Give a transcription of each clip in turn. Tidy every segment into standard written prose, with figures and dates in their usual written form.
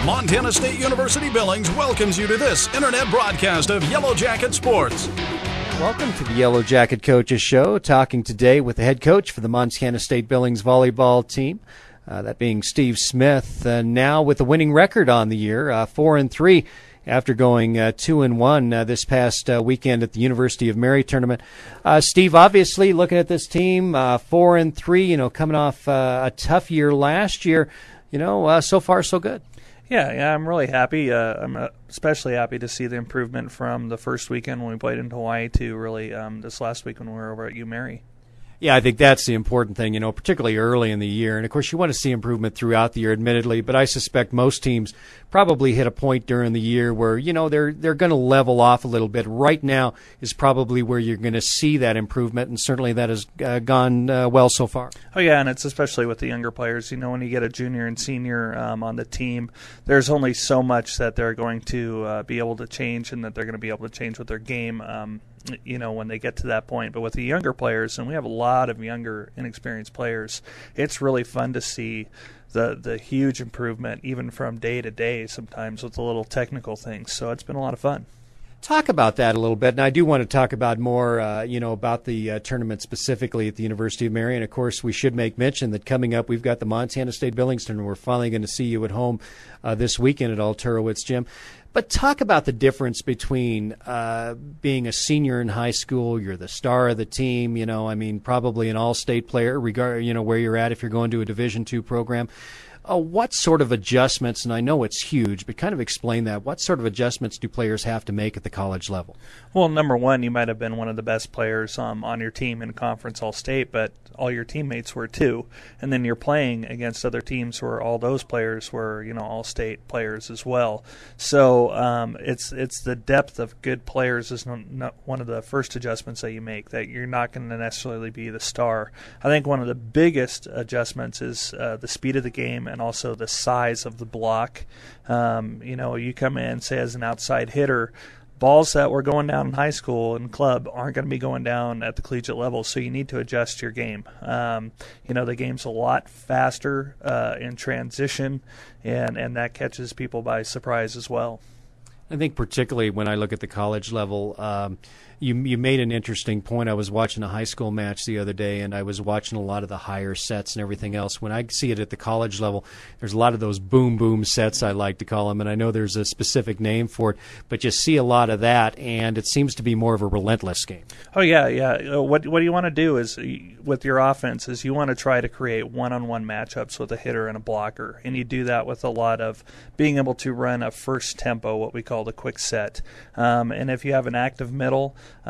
Montana State University Billings welcomes you to this internet broadcast of Yellow Jacket Sports. Welcome to the Yellow Jacket Coaches Show, talking today with the head coach for the Montana State Billings volleyball team, that being Steve Smith, now with a winning record on the year, 4-3 after going 2-1 this past weekend at the University of Mary tournament. Steve, obviously looking at this team, 4-3, coming off a tough year last year, so far so good. Yeah, I'm really happy. I'm especially happy to see the improvement from the first weekend when we played in Hawaii to really this last week when we were over at UMary. Yeah, I think that's the important thing, particularly early in the year. And, of course, you want to see improvement throughout the year, admittedly, but I suspect most teams probably hit a point during the year where, they're going to level off a little bit. Right now is probably where you're going to see that improvement, and certainly that has gone well so far. Oh, yeah, and it's especially with the younger players. When you get a junior and senior on the team, there's only so much that they're going to be able to change and that they're going to be able to change with their game when they get to that point. But with the younger players, and we have a lot of younger, inexperienced players, it's really fun to see the huge improvement, even from day to day sometimes with the little technical things. So it's been a lot of fun. Talk about that a little bit, and I do want to talk about more, about the tournament specifically at the University of Mary. And, of course, we should make mention that coming up, we've got the Montana State Billings tournament. We're finally going to see you at home this weekend at Alterowitz Gym. But talk about the difference between being a senior in high school, you're the star of the team, probably an all-state player, where you're at if you're going to a Division II program. What sort of adjustments, and I know it's huge, but kind of explain that. What sort of adjustments do players have to make at the college level? Well, number one, you might have been one of the best players on your team in Conference All-State, but all your teammates were too. And then you're playing against other teams where all those players were, All-State players as well. So it's the depth of good players is not one of the first adjustments that you make, that you're not going to necessarily be the star. I think one of the biggest adjustments is the speed of the game and also the size of the block. You come in, say, as an outside hitter, balls that were going down in high school and club aren't going to be going down at the collegiate level, so you need to adjust your game. The game's a lot faster in transition, and that catches people by surprise as well. I think particularly when I look at the college level, you made an interesting point. I was watching a high school match the other day, and I was watching a lot of the higher sets and everything else. When I see it at the college level, there's a lot of those boom sets, I like to call them, and I know there's a specific name for it, but you see a lot of that, and it seems to be more of a relentless game. Oh, yeah. What you want to do is, with your offense, is you want to try to create one-on-one matchups with a hitter and a blocker, and you do that with a lot of being able to run a first tempo, what we call the quick set. And if you have an active middle,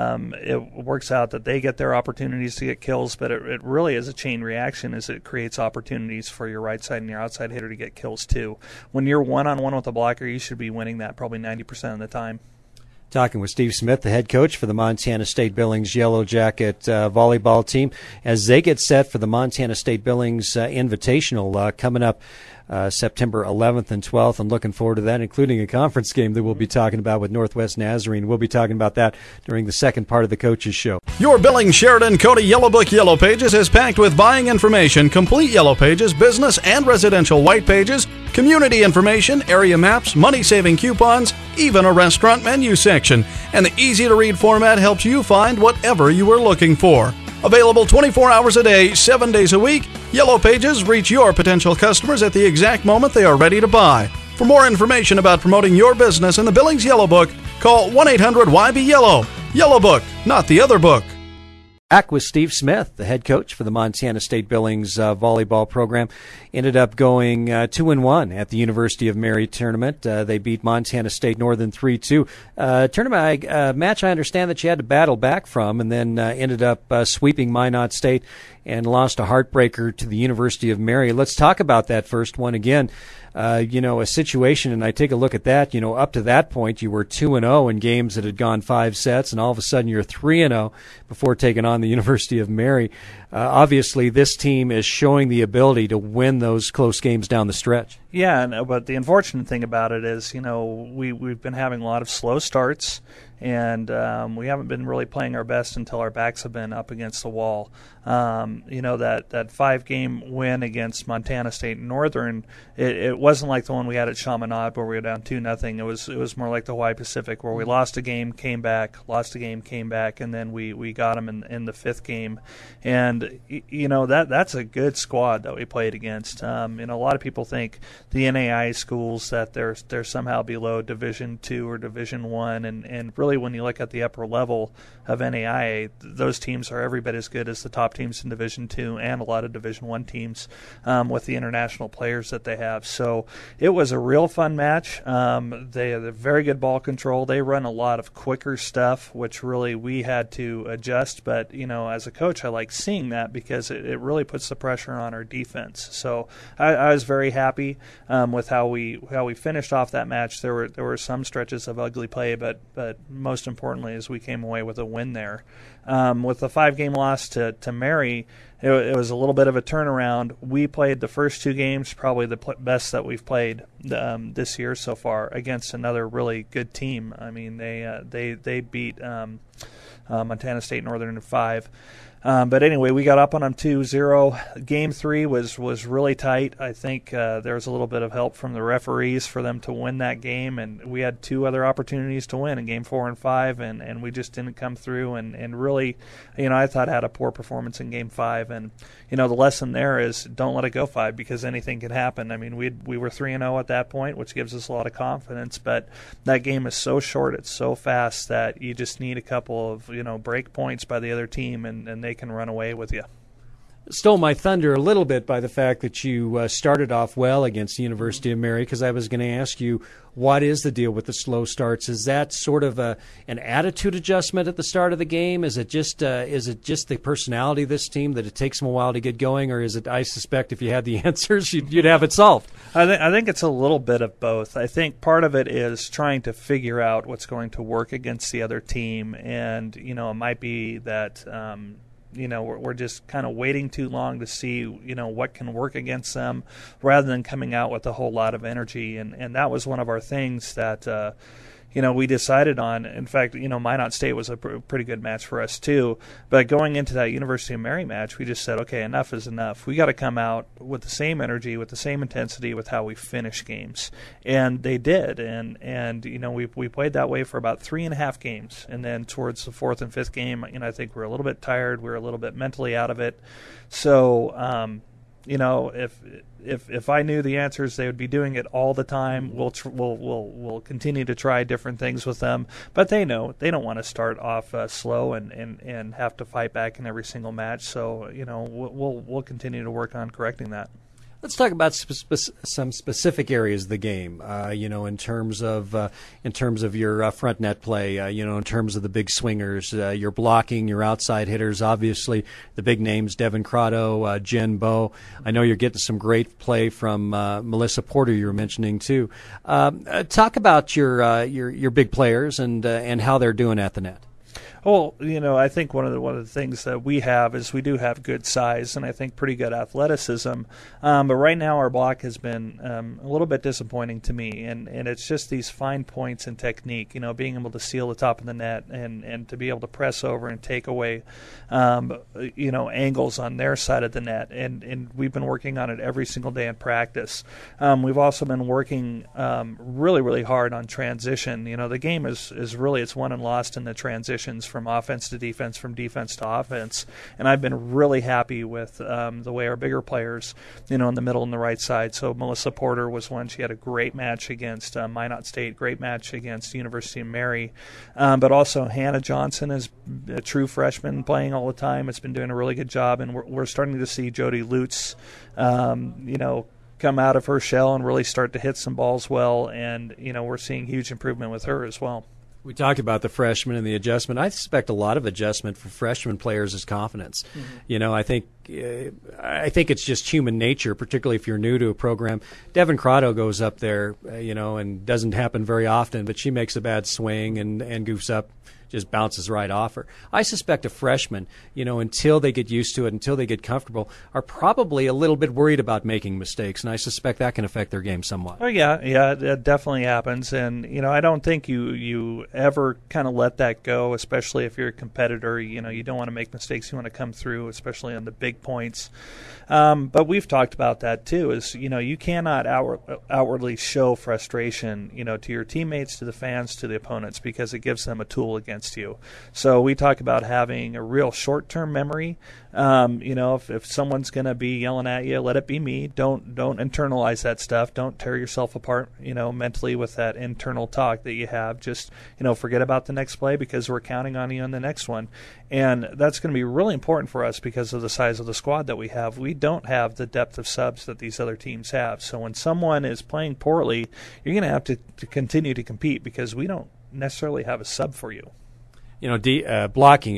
it works out that they get their opportunities to get kills, but it really is a chain reaction as it creates opportunities for your right side and your outside hitter to get kills too. When you're one-on-one with a blocker, you should be winning that probably 90% of the time. Talking with Steve Smith, the head coach for the Montana State Billings Yellow Jacket volleyball team, as they get set for the Montana State Billings Invitational coming up September 11th and 12th. I'm looking forward to that, including a conference game that we'll be talking about with Northwest Nazarene. We'll be talking about that during the second part of the Coaches Show. Your Billings, Sheridan, Cody Yellow Book Yellow Pages is packed with buying information, complete Yellow Pages, business and residential white pages, community information, area maps, money-saving coupons, even a restaurant menu section. And the easy-to-read format helps you find whatever you are looking for. Available 24 hours a day, 7 days a week, Yellow Pages reach your potential customers at the exact moment they are ready to buy. For more information about promoting your business in the Billings Yellow Book, call 1-800-YB-YELLOW. Yellow Book, not the other book. Back with Steve Smith, the head coach for the Montana State Billings volleyball program. Ended up going 2-1 at the University of Mary tournament. They beat Montana State Northern 3-2. Tournament match I understand that you had to battle back from, and then ended up sweeping Minot State and lost a heartbreaker to the University of Mary. Let's talk about that first one again. A situation, and I take a look at that, up to that point you were 2-0 in games that had gone 5 sets, and all of a sudden you're 3-0 before taking on the University of Mary. Obviously, this team is showing the ability to win those close games down the stretch. Yeah, but the unfortunate thing about it is, we've been having a lot of slow starts, and we haven't been really playing our best until our backs have been up against the wall. That 5-game win against Montana State Northern, it wasn't like the one we had at Chaminade where we were down 2-0. It was more like the Hawaii Pacific where we lost a game, came back, lost a game, came back, and then we got them in the 5th game. And that's a good squad that we played against. A lot of people think the NAI schools that they're somehow below Division II or Division I, and really when you look at the upper level of NAIA, those teams are every bit as good as the top teams in Division II and a lot of Division I teams with the international players that they have. So it was a real fun match. They have very good ball control. They run a lot of quicker stuff, which really we had to adjust. But, as a coach, I like seeing that because it really puts the pressure on our defense. So I was very happy with how we finished off that match. There were some stretches of ugly play, but most importantly is we came away with a win there. With the 5-game loss to Mary, it was a little bit of a turnaround. We played the first 2 games, probably the best that we've played this year so far, against another really good team. I mean, they beat Montana State Northern in 5. But anyway, we got up on them 2-0. Game 3 was really tight. I think there was a little bit of help from the referees for them to win that game, and we had 2 other opportunities to win in Game 4 and 5, and we just didn't come through. And really, I thought I had a poor performance in Game 5. And the lesson there is don't let it go 5 because anything can happen. I mean, we were 3-0 at that point, which gives us a lot of confidence. But that game is so short, it's so fast that you just need a couple of break points by the other team, and they can run away with you. Stole my thunder a little bit by the fact that you started off well against the University of Mary, because I was going to ask you, what is the deal with the slow starts? Is that sort of an attitude adjustment at the start of the game? Is it just the personality of this team that it takes them a while to get going, or is it? I suspect if you had the answers, you'd have it solved. I think it's a little bit of both. I think part of it is trying to figure out what's going to work against the other team, and it might be that. We're just kind of waiting too long to see, what can work against them rather than coming out with a whole lot of energy. And that was one of our things that, we decided on. In fact, Minot State was a pretty good match for us too. But going into that University of Mary match, we just said, okay, enough is enough. We got to come out with the same energy, with the same intensity with how we finish games. And they did. And we played that way for about 3.5 games. And then towards the 4th and 5th game, I think we were a little bit tired. We were a little bit mentally out of it. So, if I knew the answers, they would be doing it all the time. We'll continue to try different things with them, but they know they don't want to start off slow and have to fight back in every single match. So we'll continue to work on correcting that. Let's talk about some specific areas of the game. In terms of your front net play. In terms of the big swingers, your blocking, your outside hitters. Obviously, the big names: Devin Crotto, Jen Bowe. I know you're getting some great play from Melissa Porter. You were mentioning too. Talk about your big players and how they're doing at the net. Well, I think one of the things that we have is we do have good size and I think pretty good athleticism. But right now our block has been a little bit disappointing to me, and it's just these fine points in technique. Being able to seal the top of the net and to be able to press over and take away, angles on their side of the net. And we've been working on it every single day in practice. We've also been working really, really hard on transition. The game is really it's won and lost in the transitions from offense to defense, from defense to offense. And I've been really happy with the way our bigger players, in the middle and the right side. So Melissa Porter was one. She had a great match against Minot State, great match against University of Mary. But also Hannah Johnson is a true freshman playing all the time. It's been doing a really good job. And we're starting to see Jody Lutz, come out of her shell and really start to hit some balls well. And, we're seeing huge improvement with her as well. We talked about the freshmen and the adjustment. I suspect a lot of adjustment for freshman players is confidence. Mm-hmm. I think I think it's just human nature, particularly if you're new to a program. Devin Crotto goes up there, and doesn't happen very often, but she makes a bad swing and goofs up, just bounces right off her. I suspect a freshman, until they get used to it, until they get comfortable, are probably a little bit worried about making mistakes, and I suspect that can affect their game somewhat. Oh yeah, it definitely happens, and I don't think you ever kind of let that go, especially if you're a competitor. You don't want to make mistakes. You want to come through, especially on the big points. But we've talked about that too. Is you cannot outwardly show frustration, to your teammates, to the fans, to the opponents, because it gives them a tool against you. So we talk about having a real short-term memory. If someone's going to be yelling at you, let it be me. Don't internalize that stuff. Don't tear yourself apart, mentally with that internal talk that you have. Just, forget about the next play because we're counting on you on the next one. And that's going to be really important for us because of the size of the squad that we have. We don't have the depth of subs that these other teams have. So when someone is playing poorly, you're going to have to continue to compete because we don't necessarily have a sub for you. Blocking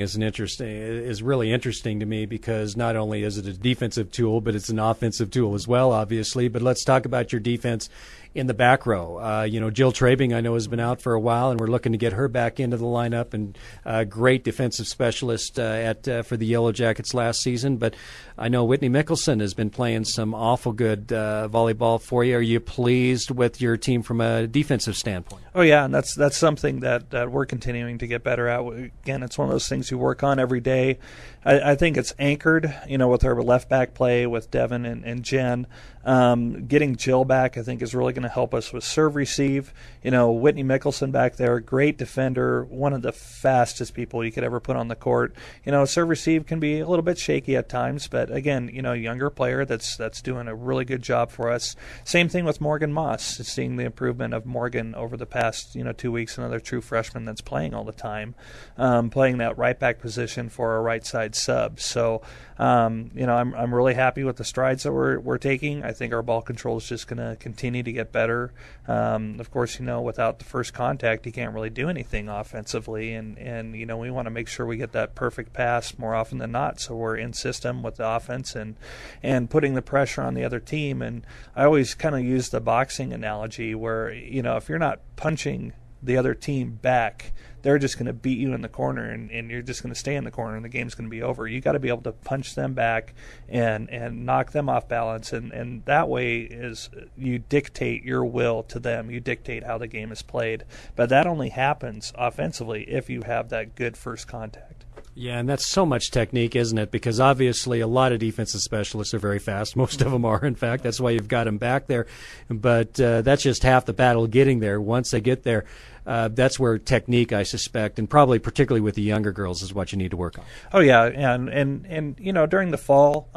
is really interesting to me because not only is it a defensive tool, but it's an offensive tool as well, obviously. But let's talk about your defense in the back row. Jill Trabing, I know, has been out for a while, and we're looking to get her back into the lineup. And great defensive specialist for the Yellow Jackets last season. But I know Whitney Mickelson has been playing some awful good volleyball for you. Are you pleased with your team from a defensive standpoint? Oh yeah, and that's something that we're continuing to get better at. Again, it's one of those things you work on every day. I think it's anchored, with our left back play with Devin and Jen. Getting Jill back, I think, is really going to help us with serve receive. Whitney Mickelson back there, great defender, one of the fastest people you could ever put on the court. Serve receive can be a little bit shaky at times, but again, younger player that's doing a really good job for us. Same thing with Morgan Moss. Seeing the improvement of Morgan over the past 2 weeks, another true freshman that's playing all the time, playing that right back position for a right side sub. So I'm really happy with the strides that we're taking. I think our ball control is just going to continue to get better. Of course, without the first contact, you can't really do anything offensively, and we want to make sure we get that perfect pass more often than not, so we're in system with the offense and putting the pressure on the other team. And I always kind of use the boxing analogy where if you're not punching the other team back, they're just going to beat you in the corner, and you're just going to stay in the corner, and the game's going to be over. You got to be able to punch them back and knock them off balance, and that way is you dictate your will to them. You dictate how the game is played. But that only happens offensively if you have that good first contact. Yeah, and that's so much technique, isn't it? Because obviously a lot of defensive specialists are very fast. Most of them are, in fact. That's why you've got them back there. But that's just half the battle getting there. Once they get there, that's where technique, I suspect, and probably particularly with the younger girls, is what you need to work on. Oh yeah, and during the fall,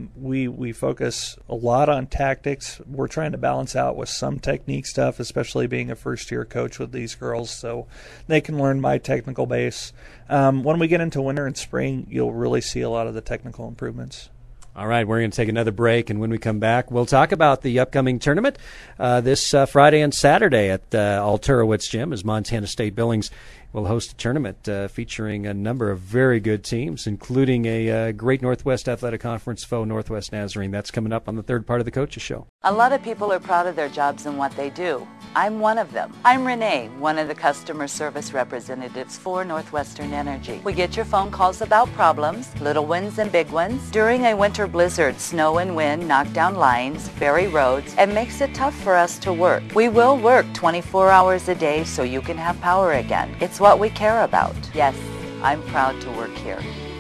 we focus a lot on tactics. We're trying to balance out with some technique stuff, especially being a first-year coach with these girls, so they can learn my technical base. When we get into winter and spring, you'll really see a lot of the technical improvements. All right, we're going to take another break, and when we come back, we'll talk about the upcoming tournament this Friday and Saturday at Alturowitz Gym, as Montana State Billings will host a tournament featuring a number of very good teams, including a great Northwest Athletic Conference foe, Northwest Nazarene. That's coming up on the third part of the Coaches Show. A lot of people are proud of their jobs and what they do. I'm one of them. I'm Renee, one of the customer service representatives for Northwestern Energy. We get your phone calls about problems, little ones and big ones. During a winter blizzard, snow and wind knock down lines, bury roads, and makes it tough for us to work. We will work 24 hours a day so you can have power again. It's what we care about. Yes, I'm proud to work here.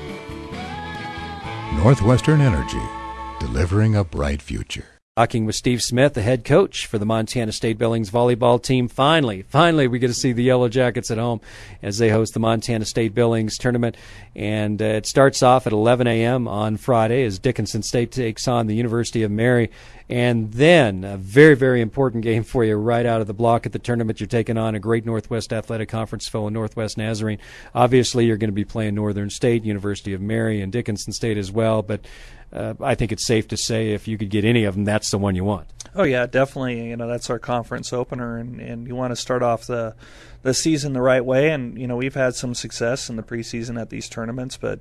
Northwestern Energy, delivering a bright future. Talking with Steve Smith, the head coach for the Montana State Billings volleyball team. Finally, we get to see the Yellow Jackets at home as they host the Montana State Billings tournament. And it starts off at 11 a.m. on Friday as Dickinson State takes on the University of Mary. And then a very, very important game for you right out of the block at the tournament. You're taking on a great Northwest Athletic Conference foe, Northwest Nazarene. Obviously, you're going to be playing Northern State, University of Mary, and Dickinson State as well. But I think it's safe to say if you could get any of them, that's the one you want. Oh yeah, definitely. That's our conference opener, and you want to start off the season the right way. And we've had some success in the preseason at these tournaments, but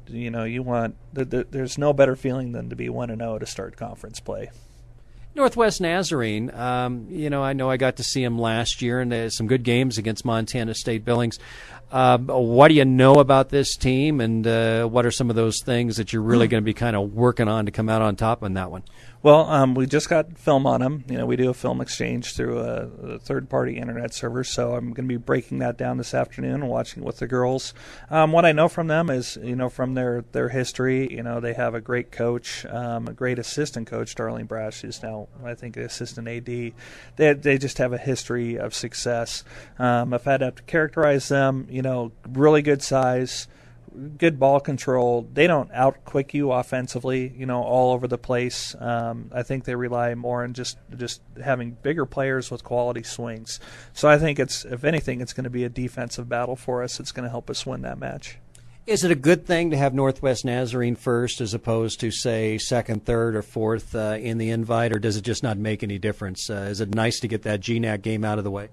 there's no better feeling than to be 1-0 to start conference play. Northwest Nazarene, I know I got to see them last year, and some good games against Montana State Billings. What do you know about this team, and what are some of those things that you're really going to be kind of working on to come out on top on that one? Well, we just got film on them. We do a film exchange through a third-party internet server, so I'm going to be breaking that down this afternoon and watching it with the girls. What I know from them is, from their history, they have a great coach, a great assistant coach, Darlene Brash, who's now, I think, the assistant AD. They just have a history of success. If I had to characterize them, really good size, good ball control. They don't out-quick you offensively, all over the place. I think they rely more on just having bigger players with quality swings. So I think if anything, it's going to be a defensive battle for us. It's going to help us win that match. Is it a good thing to have Northwest Nazarene first as opposed to, say, second, third, or fourth in the invite, or does it just not make any difference? Is it nice to get that GNAC game out of the way?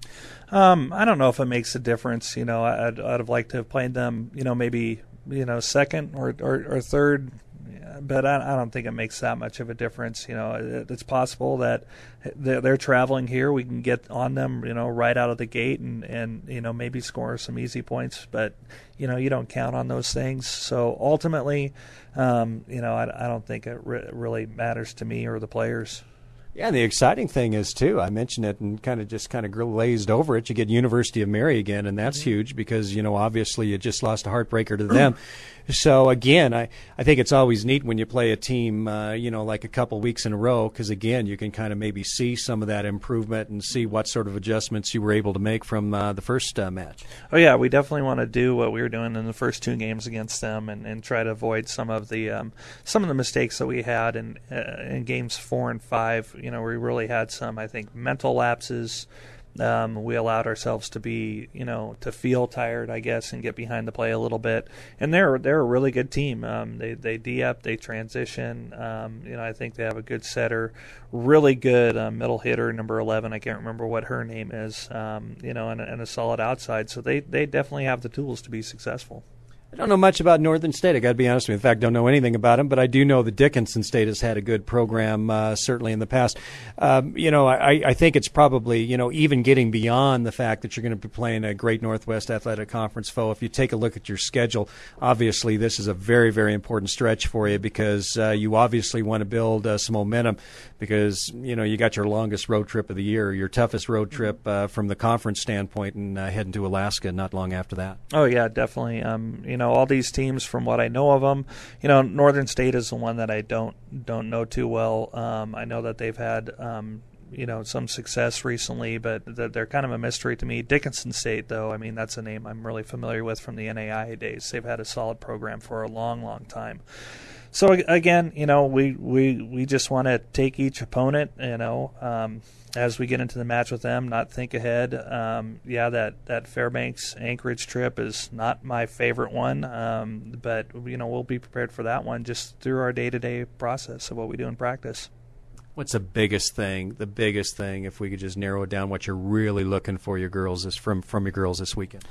I don't know if it makes a difference. I'd have liked to have played them, maybe second or third, but I don't think it makes that much of a difference. It's possible that they're traveling here. We can get on them, right out of the gate and maybe score some easy points, but you don't count on those things. So ultimately, I don't think it really matters to me or the players. Yeah, and the exciting thing is, too, I mentioned it and kind of glazed over it. You get University of Mary again, and that's huge because, obviously you just lost a heartbreaker to them. So, again, I think it's always neat when you play a team, like a couple weeks in a row because, again, you can kind of maybe see some of that improvement and see what sort of adjustments you were able to make from the first match. Oh, yeah, we definitely want to do what we were doing in the first two games against them and try to avoid some of the mistakes that we had in games 4 and 5. We really had some, I think, mental lapses. We allowed ourselves to be, to feel tired, I guess, and get behind the play a little bit. And they're a really good team. They de-up, they transition. I think they have a good setter, really good middle hitter, number 11. I can't remember what her name is. And a solid outside. So they definitely have the tools to be successul. I don't know much about Northern State. I got to be honest with you. In fact, don't know anything about them, but I do know that Dickinson State has had a good program, certainly in the past. I think it's probably, even getting beyond the fact that you're going to be playing a great Northwest Athletic Conference foe. If you take a look at your schedule, obviously this is a very, very important stretch for you because you obviously want to build some momentum because, you got your longest road trip of the year, your toughest road trip from the conference standpoint, and heading to Alaska not long after that. Oh, yeah, definitely. All these teams, from what I know of them, Northern State is the one that I don't know too well. I know that they've had some success recently, but they're kind of a mystery to me. Dickinson State, though, that's a name I'm really familiar with from the NAIA days. They've had a solid program for a long, long time. So again, we just want to take each opponent, as we get into the match with them, not think ahead. That Fairbanks Anchorage trip is not my favorite one, but we'll be prepared for that one just through our day-to-day process of what we do in practice. What's the biggest thing, if we could just narrow it down, what you're really looking for your girls from your girls this weekend?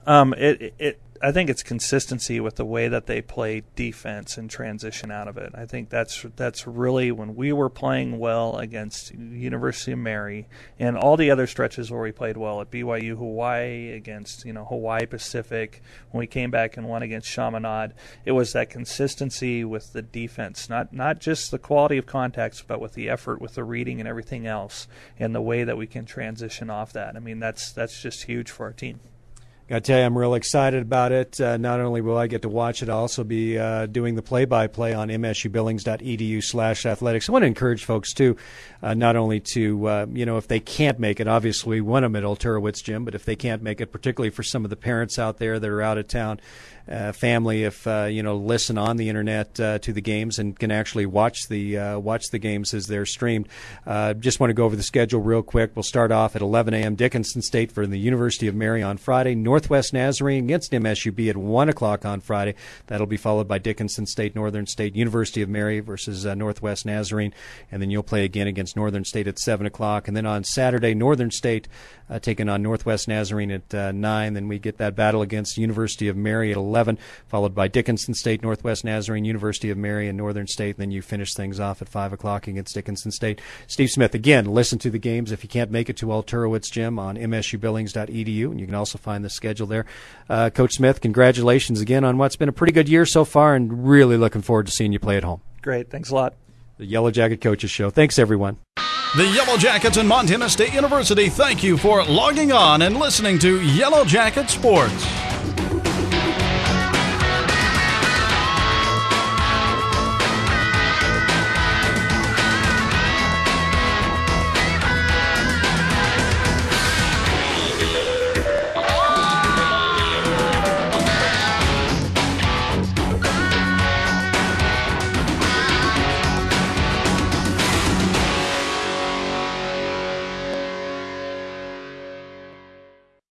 I think it's consistency with the way that they play defense and transition out of it. I think that's really when we were playing well against University of Mary and all the other stretches where we played well at BYU Hawaii, against Hawaii Pacific, when we came back and won against Chaminade. It was that consistency with the defense, not just the quality of contacts, but with the effort, with the reading and everything else, and the way that we can transition off that. That's just huge for our team. Got to tell you, I'm real excited about it. Not only will I get to watch it, I'll also be doing the play-by-play on msubillings.edu/athletics. I want to encourage folks, too, not only to, if they can't make it, obviously we want them at Old Turowitz Gym, but if they can't make it, particularly for some of the parents out there that are out of town, family, if listen on the internet to the games and can actually watch the games as they're streamed. Just want to go over the schedule real quick. We'll start off at 11 a.m. Dickinson State for the University of Mary on Friday. North Northwest Nazarene against MSUB at 1 o'clock on Friday. That'll be followed by Dickinson State, Northern State, University of Mary versus Northwest Nazarene. And then you'll play again against Northern State at 7 o'clock. And then on Saturday, Northern State taking on Northwest Nazarene at 9. Then we get that battle against University of Mary at 11, followed by Dickinson State, Northwest Nazarene, University of Mary, and Northern State. And then you finish things off at 5 o'clock against Dickinson State. Steve Smith, again, listen to the games if you can't make it to All Turowitz Gym on msubillings.edu, and you can also find the schedule there. Coach Smith, congratulations again on what's been a pretty good year so far, and really looking forward to seeing you play at home. Great. Thanks a lot. The Yellow Jacket Coaches Show. Thanks, everyone. The Yellow Jackets and Montana State University thank you for logging on and listening to Yellow Jacket Sports.